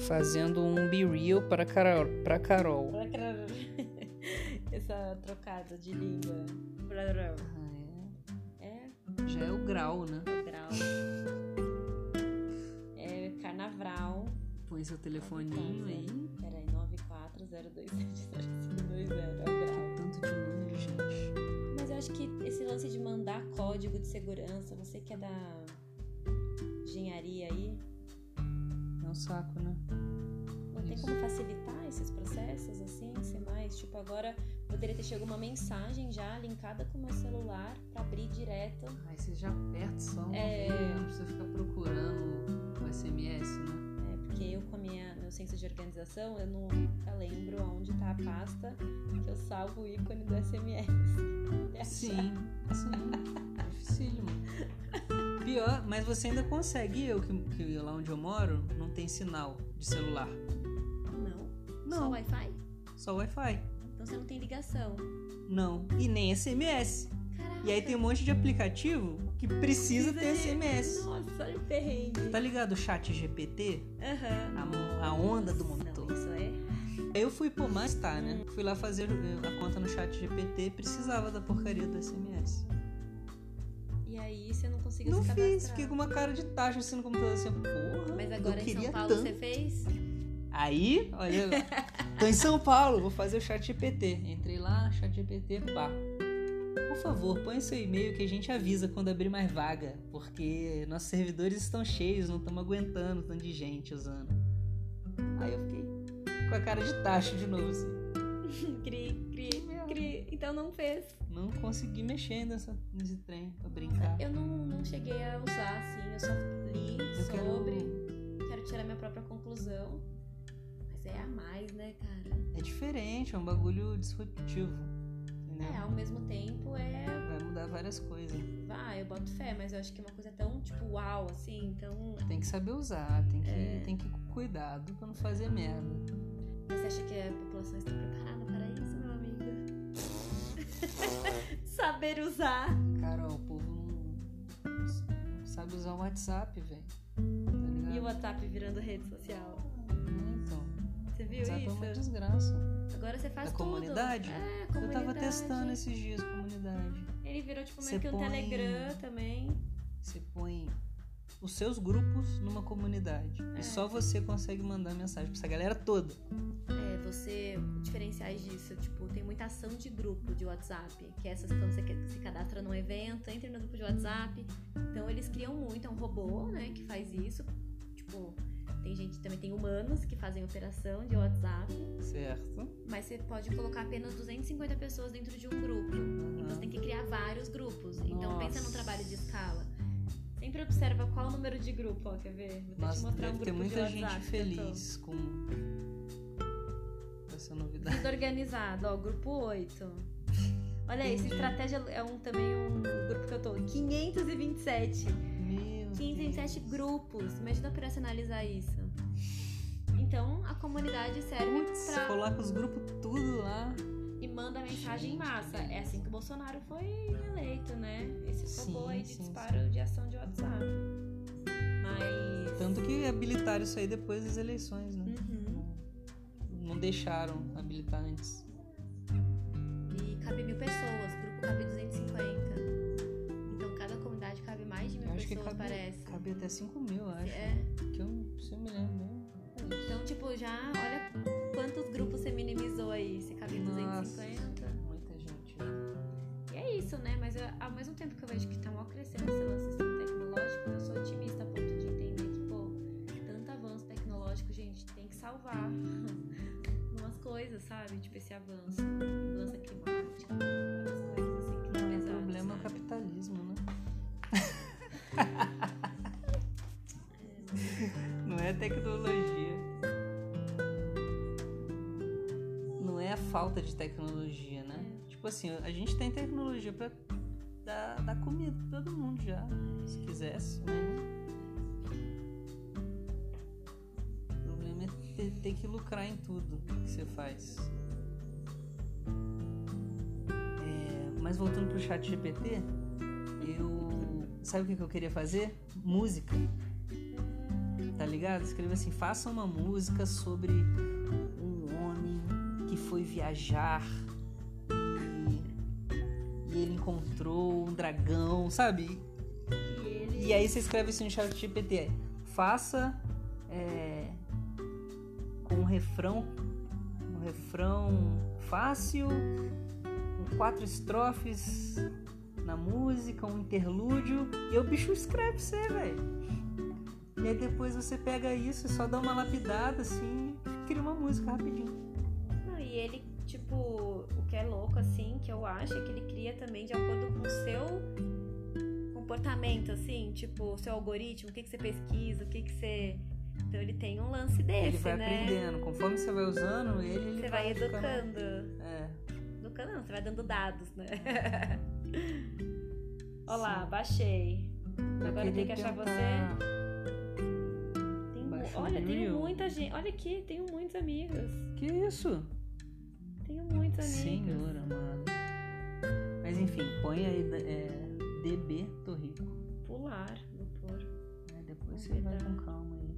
Fazendo um Be Real pra Carol. Essa trocada de língua. Já é o grau, né? O grau. É carnaval. Põe seu telefoninho aí. Peraí, 940270520. É o grau. Tanto de número, gente. Mas eu acho que esse lance de mandar código de segurança, você que é da engenharia aí, é um saco, né? não tem como facilitar esses processos, assim, ser mais, tipo, agora poderia ter chegado uma mensagem já linkada com o meu celular pra abrir direto. Aí você já aperta só uma vez, não precisa ficar procurando o SMS, né? Porque eu com meu senso de organização, eu nunca lembro onde tá a pasta que eu salvo o ícone do SMS. Sim. Dificílimo. Pior, mas você ainda consegue. Eu que lá onde eu moro não tem sinal de celular. Não. Só Wi-Fi? Só Wi-Fi. Então você não tem ligação? Não. E nem SMS. Caraca. E aí tem um monte de aplicativo que precisa ter SMS. Nossa, olha o perrengue. Tá ligado o chat GPT? A onda do momento. Não, isso é... Eu fui por mais, né? Fui lá fazer a conta no chat GPT, precisava da porcaria do SMS. E aí você não conseguiu se cadastrar? Não fiz, fiquei com uma cara de taxa assim no computador, assim, porra. Mas agora eu em São Paulo tanto. você fez? Aí, olha, tô em São Paulo, vou fazer o chat GPT. Entrei lá, chat GPT, pá. Por favor, põe seu e-mail que a gente avisa quando abrir mais vaga, porque nossos servidores estão cheios, não estamos aguentando tanto de gente usando. Aí eu fiquei com a cara de taxa de novo, assim. Cri. Então não fez. Não consegui mexer nesse trem pra brincar. Eu não cheguei a usar, assim, eu só li quero tirar minha própria conclusão. Mas é a mais, né, cara? É diferente, é um bagulho disruptivo. Entendeu? Ao mesmo tempo vai mudar várias coisas. Eu boto fé, mas eu acho que é uma coisa tão, tipo, uau, assim, então... Tem que saber usar, tem que ir com cuidado pra não fazer merda. Mas você acha que a população está preparada para isso, meu amigo? Saber usar. Cara, o povo não sabe usar o WhatsApp, velho. Tá ligado? E o WhatsApp virando rede social. Então. Você viu WhatsApp isso? é uma desgraça. Agora você faz da tudo. Comunidade? Comunidade. Eu tava testando esses dias comunidade. Ele virou tipo meio que um Telegram também. Você põe os seus grupos numa comunidade. E só você consegue mandar mensagem pra essa galera toda. Diferenciais disso, tipo, tem muita ação de grupo de WhatsApp, que é essas quando você se cadastra num evento, entra no grupo de WhatsApp. Então eles criam muito, é um robô, né, que faz isso. Tipo, tem gente, também tem humanos que fazem operação de WhatsApp. Certo. Mas você pode colocar apenas 250 pessoas dentro de um grupo. Então você tem que criar vários grupos. Então pensa num trabalho de escala. Sempre observa qual o número de grupo, quer ver? Vou te mostrar um grupo de WhatsApp. Tem muita gente feliz com essa novidade. Desorganizado, grupo 8. Olha aí, essa estratégia é também um grupo que eu tô. 527. Meu 527 Deus. Grupos. Imagina personalizar isso. Então, a comunidade serve pra... Coloca os grupos tudo lá. E manda mensagem em massa. É assim que o Bolsonaro foi eleito, né? Esse robô aí de disparo de ação de WhatsApp. Mas... Tanto que habilitaram isso aí depois das eleições, né? Não deixaram habilitar antes. E cabe 1.000 pessoas, o grupo cabe 250. Então cada comunidade cabe mais de 1.000 pessoas, parece. Cabe até 5.000, acho. Se eu me lembro mesmo. Então, tipo, já olha quantos grupos você minimizou aí. Você cabe em 250. Muita gente. E é isso, né? Mas ao mesmo tempo que eu vejo que tá mal crescendo esse lance assim, tecnológico, eu sou otimista a ponto de entender que, tanto avanço tecnológico, gente, tem que salvar umas coisas, sabe? Tipo esse avanço, mudança climática, várias coisas assim que não é pesado. O problema é o capitalismo, né? Não é tecnologia. Não é a falta de tecnologia, né? Tipo assim, a gente tem tecnologia pra dar comida pra todo mundo já, se quisesse, mas... O problema é ter que lucrar em tudo que você faz. Mas voltando pro chat GPT, sabe o que eu queria fazer? Música. Tá ligado? Escreva assim, faça uma música sobre um homem que foi viajar e ele encontrou um dragão, sabe? E aí você escreve assim no ChatGPT, faça com um refrão fácil, com 4 estrofes na música, um interlúdio, e o bicho escreve pra você, velho. E aí depois você pega isso e só dá uma lapidada assim e cria uma música rapidinho. Não, e ele, tipo, o que é louco, assim, que eu acho é que ele cria também de acordo com o seu comportamento, assim, tipo, o seu algoritmo, o que você pesquisa, o que você... Então ele tem um lance desse, ele vai né? aprendendo, conforme você vai usando ele você vai educando. Educando, não, você vai dando dados, né? Olha lá, baixei. Agora tem que achar você. Olha, tenho muita gente. Olha aqui, tenho muitos amigos. Que isso? Tenho muitos amigos. Senhor amado. Mas enfim, põe aí DB Torrico. Pular, vou pôr. Depois você vai com calma aí.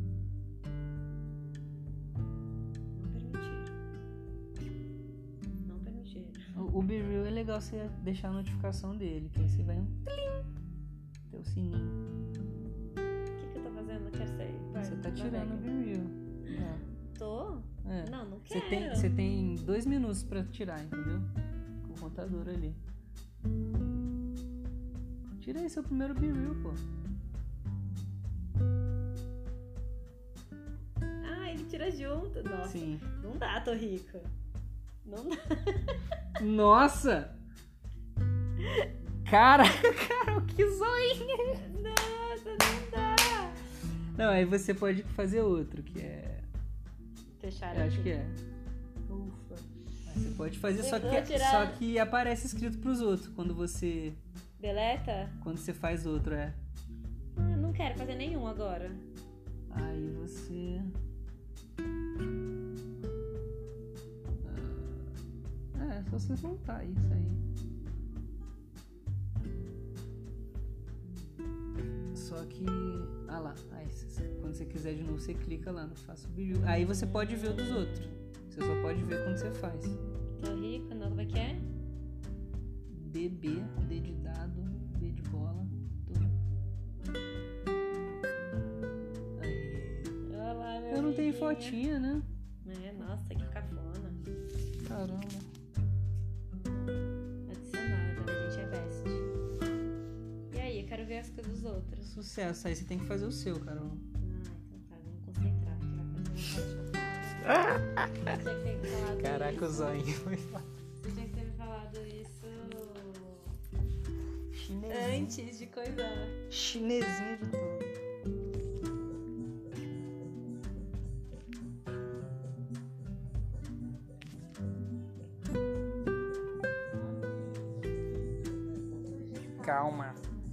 Não permitir. O BeReal é legal você deixar a notificação dele, que aí você vai ter o sininho. O que eu tô fazendo? Quer ser? Você tá tirando o BeReal. Tô? Não quero. Você tem 2 minutos pra tirar, entendeu? Com o contador ali. Tira aí seu primeiro BeReal, pô. Ele tira junto. Nossa, sim. Não dá, tô rico. Não dá. Nossa! Caraca, que zoinha! Nossa, não dá. Não, aí você pode fazer outro, que é... Fechar Eu aqui. acho que é. Ufa. Aí você pode fazer, só que aparece escrito pros outros quando você... Deleta? Quando você faz outro, Não quero fazer nenhum agora. Aí você... É só você voltar isso aí. Só que... lá. Aí, quando você quiser de novo, você clica lá no Faça o BeReal. Aí você pode ver o dos outros. Você só pode ver quando você faz. Tô rica, não, como é que é? DB, D de dado, B de bola, tudo. Aí. Olha lá, meu Eu não tenho amiguinho. fotinha, né? Nossa, que cafona. Caramba. Adicionado, a gente é best. E aí, eu quero ver as coisas dos outros. Sucesso, aí você tem que fazer o seu, Carol. Então tá, vamos concentrar, que vai fazer uma foto. Caraca, o zoinho foi Você tinha que ter me falado isso chinesinho. antes de coisar. Chinesinho de tudo. Calma.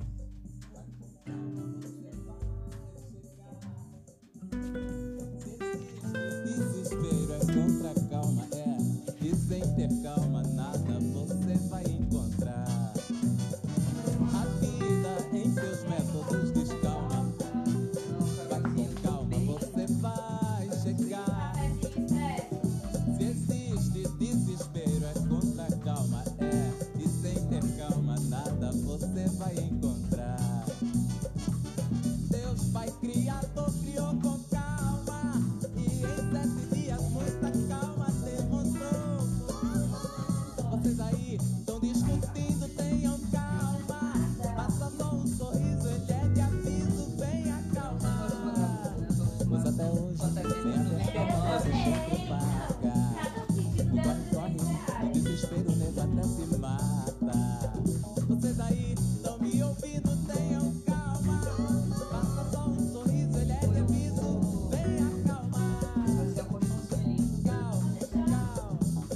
Desespero é contra a calma, e sem ter calma nada você vai encontrar. A vida em seus métodos descalma, vai com calma, você vai chegar. Se existe desespero é contra a calma, e sem ter calma nada você vai encontrar. Deus Pai Criador criou com calma, e em 7 dias muita calma demonstrou. Vocês aí estão discutindo, tenham calma. Passa só um sorriso, ele é de aviso, vem acalmar. Pois até hoje, sem até calma, você propaga. O corre, o desespero, o nego até se mata. Vocês aí estão me ouvindo, tenham calma. Passa só um sorriso, ele é de aviso, vem acalmar. Calma, calma,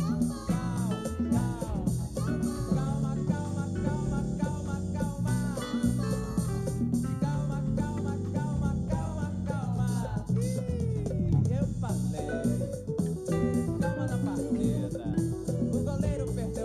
calma, calma, calma, calma, calma, calma. Calma, calma, calma, calma, calma. Eu falei, calma na parteira. O goleiro perdeu.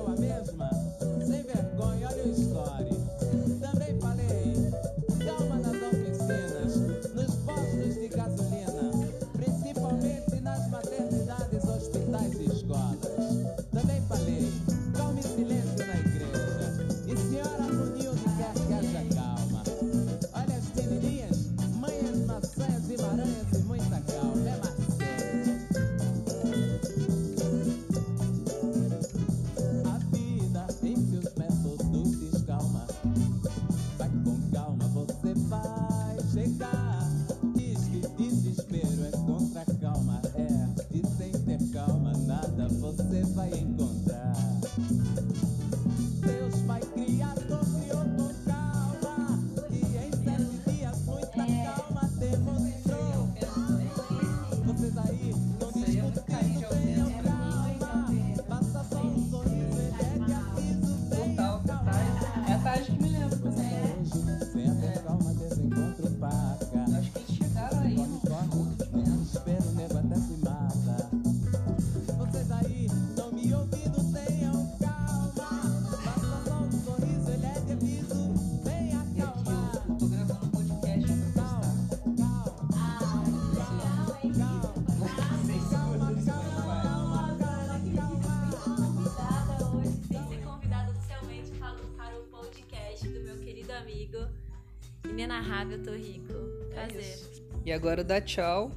amigo. Inenarrável Torrico. Prazer. E agora dá tchau.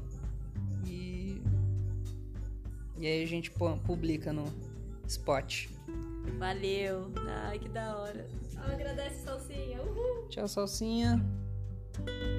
E aí a gente publica no Spot. Valeu. Ai, que da hora. Agradece, Salsinha. Uhul. Tchau, Salsinha.